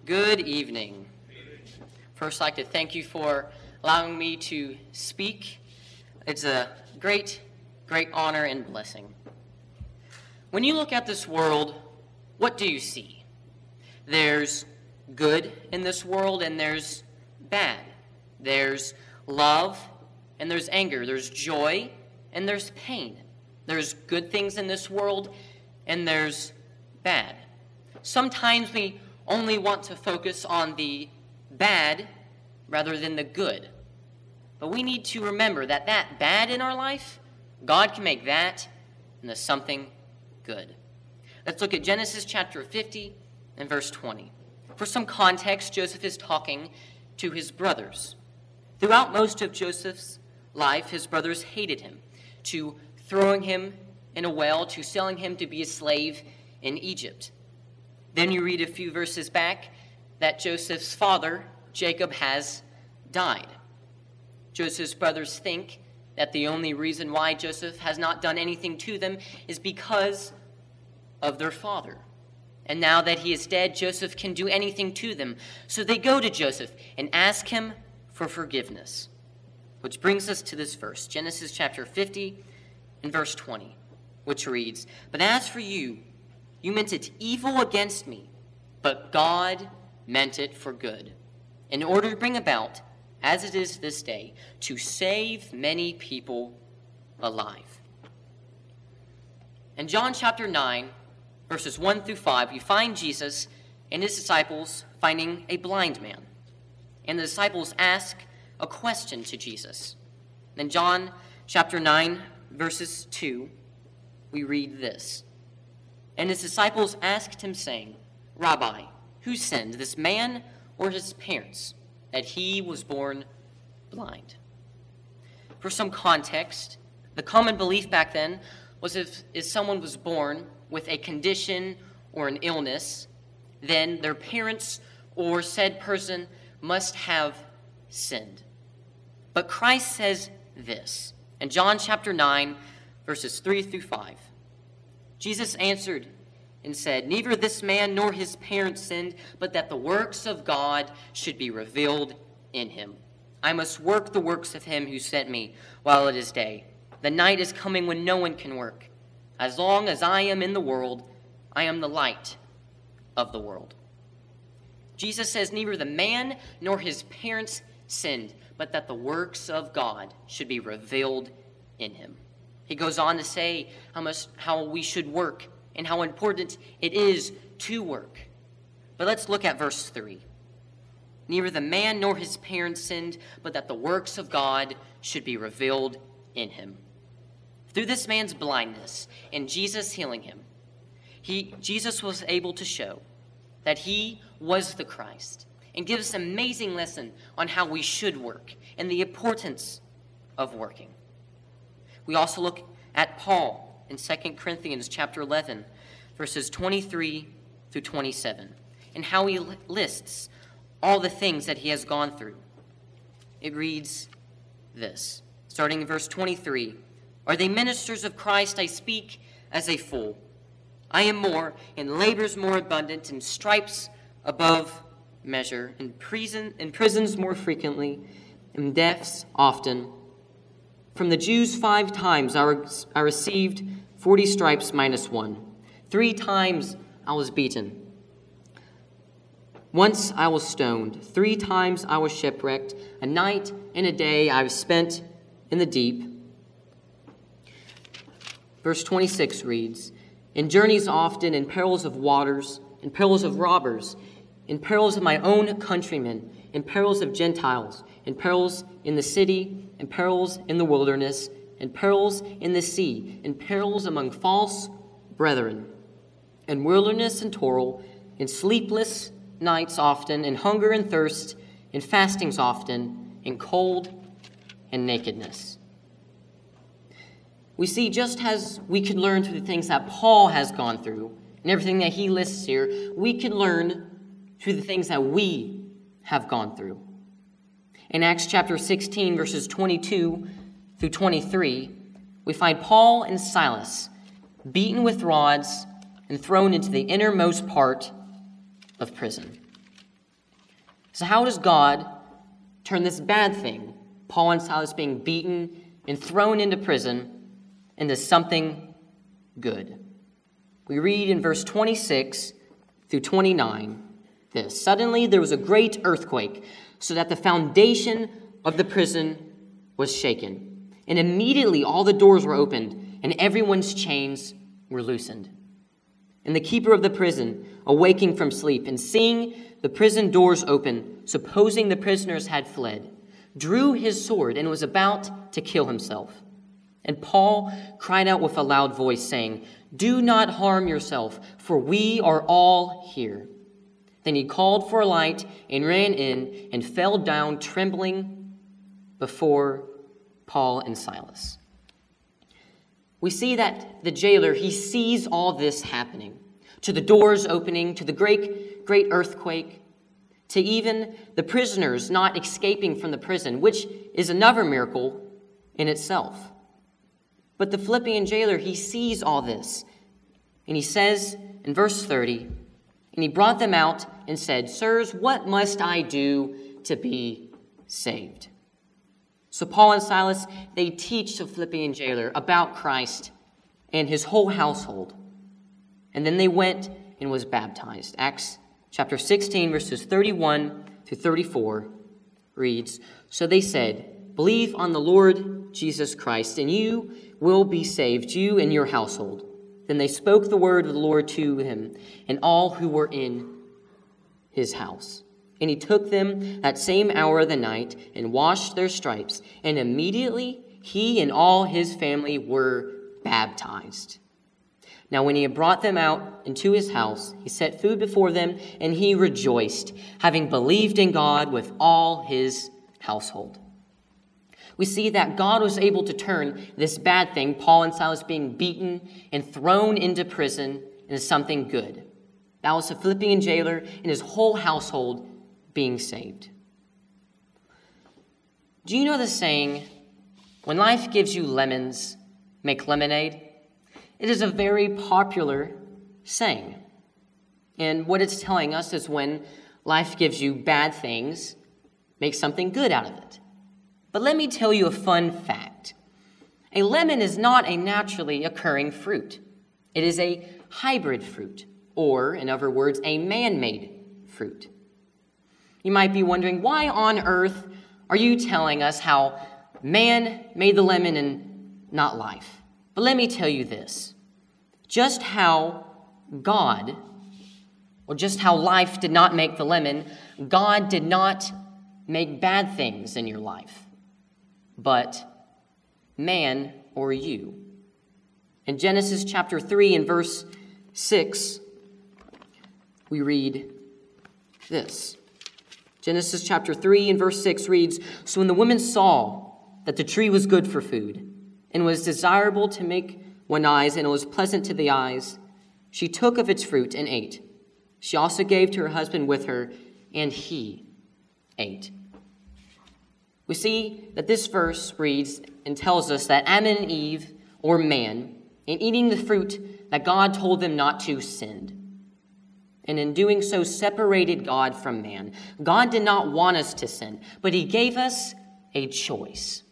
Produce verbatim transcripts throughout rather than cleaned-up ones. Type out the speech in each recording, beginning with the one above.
Good evening. First, I'd like to thank you for allowing me to speak. It's a great, great honor and blessing. When you look at this world, what do you see? There's good in this world, and there's bad. There's love, and there's anger. There's joy, and there's pain. There's good things in this world, and there's bad. Sometimes we only want to focus on the bad rather than the good. But we need to remember that that bad in our life, God can make that into something good. Let's look at Genesis chapter fifty and verse twenty. For some context, Joseph is talking to his brothers. Throughout most of Joseph's life, his brothers hated him, to throwing him in a well, to selling him to be a slave in Egypt. Then you read a few verses back that Joseph's father, Jacob, has died. Joseph's brothers think that the only reason why Joseph has not done anything to them is because of their father. And now that he is dead, Joseph can do anything to them. So they go to Joseph and ask him for forgiveness. Which brings us to this verse, Genesis chapter fifty and verse twenty, which reads, "But as for you, you meant it evil against me, but God meant it for good, in order to bring about, as it is this day, to save many people alive." In John chapter nine, verses one through five, you find Jesus and his disciples finding a blind man. And the disciples ask a question to Jesus. In John chapter nine, verses two, we read this. And his disciples asked him, saying, "Rabbi, who sinned, this man or his parents, that he was born blind?" For some context, the common belief back then was if, if someone was born with a condition or an illness, then their parents or said person must have sinned. But Christ says this in John chapter nine, verses three through five. Jesus answered and said, "Neither this man nor his parents sinned, but that the works of God should be revealed in him. I must work the works of him who sent me while it is day. The night is coming when no one can work. As long as I am in the world, I am the light of the world." Jesus says neither the man nor his parents sinned, but that the works of God should be revealed in him. He goes on to say how much, how we should work and how important it is to work. But let's look at verse three. "Neither the man nor his parents sinned, but that the works of God should be revealed in him." Through this man's blindness and Jesus healing him, he, Jesus was able to show that he was the Christ and give us an amazing lesson on how we should work and the importance of working. We also look at Paul in Second Corinthians chapter eleven, verses twenty-three through twenty-seven, and how he lists all the things that he has gone through. It reads this, starting in verse twenty-three, "Are they ministers of Christ? I speak as a fool. I am more, in labors more abundant, in stripes above measure, in prison, in prisons more frequently, in deaths often. From the Jews five times I, re- I received forty stripes minus one. Three times I was beaten. Once I was stoned. Three times I was shipwrecked. A night and a day I have spent in the deep." Verse twenty-six reads, "In journeys often, in perils of waters, in perils of robbers, in perils of my own countrymen, in perils of Gentiles, in perils in the city, in perils in the wilderness, in perils in the sea, in perils among false brethren, in wilderness and toil, in sleepless nights often, in hunger and thirst, in fastings often, in cold and nakedness." We see just as we could learn through the things that Paul has gone through and everything that he lists here, we can learn through the things that we have gone through. In Acts chapter sixteen, verses twenty-two through twenty-three, we find Paul and Silas beaten with rods and thrown into the innermost part of prison. So how does God turn this bad thing, Paul and Silas being beaten and thrown into prison, into something good? We read in verse twenty-six through twenty-nine this. Suddenly there was a great earthquake, so that the foundation of the prison was shaken. And immediately all the doors were opened, and everyone's chains were loosened. And the keeper of the prison, awaking from sleep, and seeing the prison doors open, supposing the prisoners had fled, drew his sword and was about to kill himself. And Paul cried out with a loud voice, saying, "Do not harm yourself, for we are all here." Then he called for a light and ran in and fell down trembling before Paul and Silas. We see that the jailer, he sees all this happening, to the doors opening, to the great, great earthquake, to even the prisoners not escaping from the prison, which is another miracle in itself. But the Philippian jailer, he sees all this, and he says in verse thirty, "And he brought them out and said, 'Sirs, what must I do to be saved?'" So Paul and Silas, they teach the Philippian jailer about Christ and his whole household. And then they went and was baptized. Acts chapter sixteen, verses thirty-one through thirty-four reads, "So they said, 'Believe on the Lord Jesus Christ, and you will be saved, you and your household.' Then they spoke the word of the Lord to him and all who were in his house. And he took them that same hour of the night and washed their stripes. And immediately he and all his family were baptized. Now when he had brought them out into his house, he set food before them, and he rejoiced, having believed in God with all his household." We see that God was able to turn this bad thing, Paul and Silas being beaten and thrown into prison, into something good. That was the Philippian jailer and his whole household being saved. Do you know the saying, "When life gives you lemons, make lemonade"? It is a very popular saying. And what it's telling us is when life gives you bad things, make something good out of it. But let me tell you a fun fact. A lemon is not a naturally occurring fruit. It is a hybrid fruit, or, in other words, a man-made fruit. You might be wondering, why on earth are you telling us how man made the lemon and not life? But let me tell you this. Just how God, or just how life did not make the lemon, God did not make bad things in your life, but man or you. In Genesis chapter three and verse six, we read this. Genesis chapter three and verse six reads, "So when the woman saw that the tree was good for food, and was desirable to make one eyes, and it was pleasant to the eyes, she took of its fruit and ate. She also gave to her husband with her, and he ate." We see that this verse reads and tells us that Adam and Eve, or man, in eating the fruit that God told them not to, sinned. And in doing so, separated God from man. God did not want us to sin, but he gave us a choice.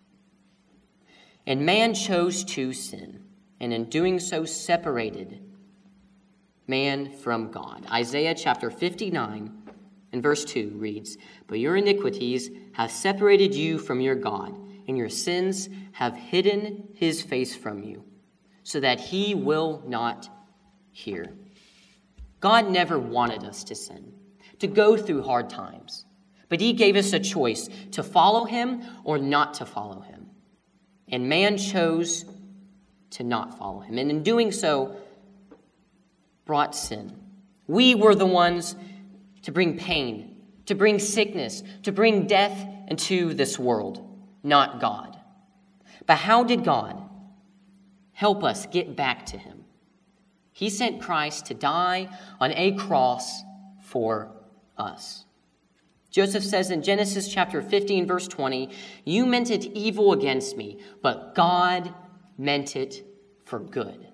And man chose to sin, and in doing so, separated man from God. Isaiah chapter fifty-nine and verse two reads, "But your iniquities have separated you from your God, and your sins have hidden his face from you, so that he will not hear." God never wanted us to sin, to go through hard times, but he gave us a choice to follow him or not to follow him. And man chose to not follow him, and in doing so, brought sin. We were the ones to bring pain, to bring sickness, to bring death into this world, not God. But how did God help us get back to him? He sent Christ to die on a cross for us. Joseph says in Genesis chapter fifteen, verse twenty, "You meant it evil against me, but God meant it for good."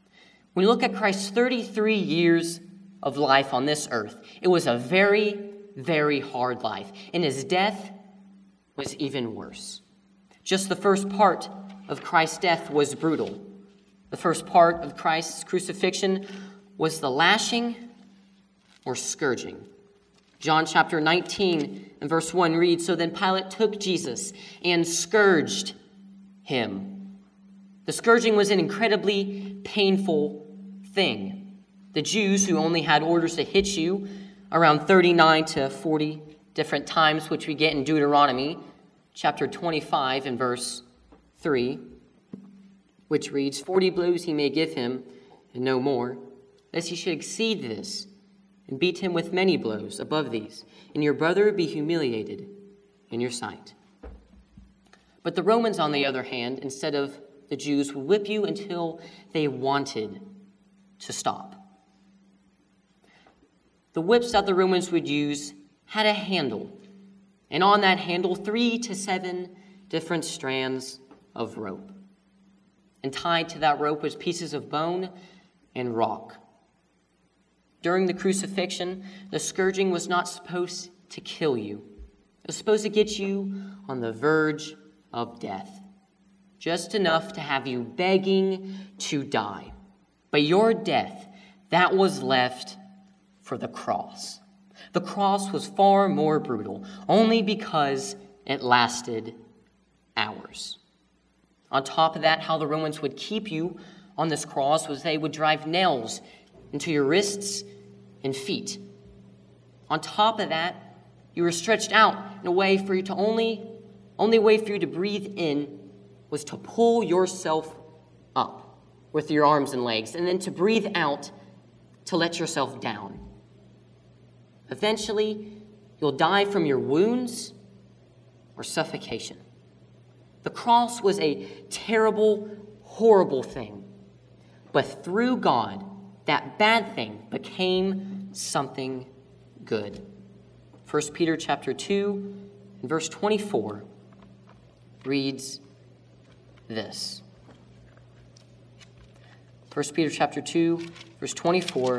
When you look at Christ's thirty-three years of life on this earth, it was a very very hard life, and his death was even worse. Just the first part of Christ's death was brutal. The first part of Christ's crucifixion was the lashing or scourging. John chapter nineteen and verse one reads, "So then Pilate took Jesus and scourged him." The scourging was an incredibly painful thing. The Jews, who only had orders to hit you around thirty-nine to forty different times, which we get in Deuteronomy chapter twenty-five and verse three, which reads, "Forty blows he may give him, and no more, lest he should exceed this, and beat him with many blows above these, and your brother be humiliated in your sight." But the Romans, on the other hand, instead of the Jews, would whip you until they wanted to stop. The whips that the Romans would use had a handle, and on that handle, three to seven different strands of rope. And tied to that rope was pieces of bone and rock. During the crucifixion, the scourging was not supposed to kill you. It was supposed to get you on the verge of death, just enough to have you begging to die. But your death, that was left for the cross. The cross was far more brutal, only because it lasted hours. On top of that, how the Romans would keep you on this cross was they would drive nails into your wrists and feet. On top of that, you were stretched out in a way for you to only, only way for you to breathe in was to pull yourself up with your arms and legs, and then to breathe out to let yourself down. Eventually, you'll die from your wounds or suffocation. The cross was a terrible, horrible thing. But through God, that bad thing became something good. First Peter chapter two and verse twenty-four reads this. First Peter chapter two, verse twenty-four.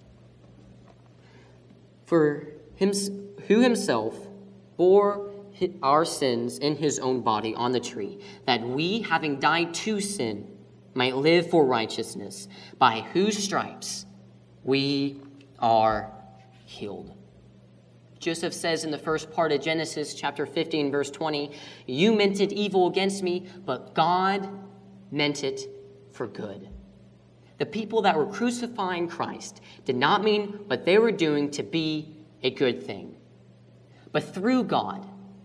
"For him who himself bore our sins in his own body on the tree, that we, having died to sin, might live for righteousness, by whose stripes we are healed." Joseph says in the first part of Genesis chapter fifteen, verse twenty, "You meant it evil against me, but God meant it for good." The people that were crucifying Christ did not mean what they were doing to be a good thing. But through God,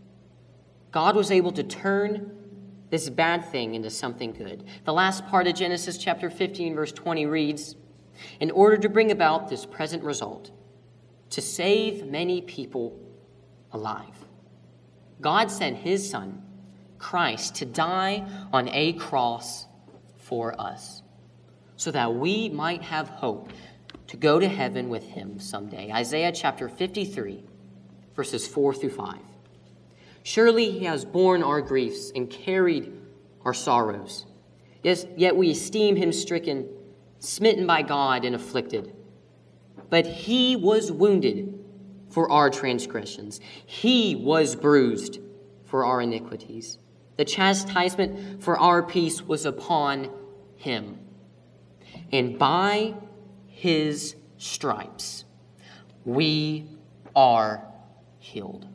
God was able to turn this bad thing into something good. The last part of Genesis chapter fifteen, verse twenty reads, "In order to bring about this present result, to save many people alive, God sent his Son, Christ, to die on a cross for us, so that we might have hope to go to heaven with him someday." Isaiah chapter fifty-three, verses four through five. "Surely he has borne our griefs and carried our sorrows. Yes, yet we esteem him stricken, smitten by God, and afflicted. But he was wounded for our transgressions. He was bruised for our iniquities. The chastisement for our peace was upon him. And by his stripes we are healed."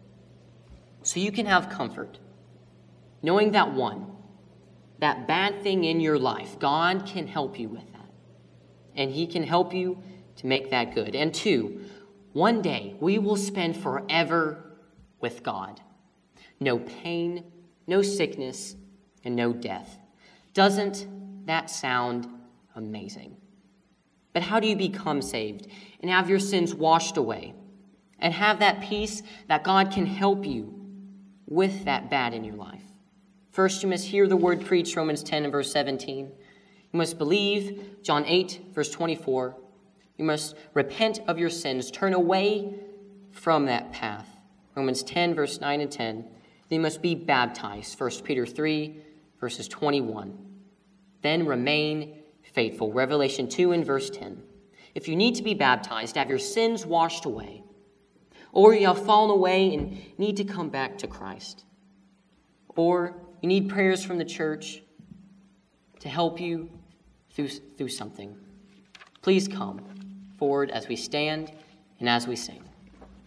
So you can have comfort, knowing that one, that bad thing in your life, God can help you with that. And he can help you to make that good. And two, one day we will spend forever with God. No pain, no sickness, and no death. Doesn't that sound amazing? But how do you become saved and have your sins washed away and have that peace that God can help you with that bad in your life? First, you must hear the word preached, Romans ten and verse seventeen. You must believe, John eight, verse twenty-four. You must repent of your sins, turn away from that path, Romans ten, verse nine and ten. Then you must be baptized, First Peter three, verses twenty-one. Then remain faithful, Revelation two and verse ten. If you need to be baptized, have your sins washed away, or you have fallen away and need to come back to Christ, or you need prayers from the church to help you through, through something, please come forward as we stand and as we sing.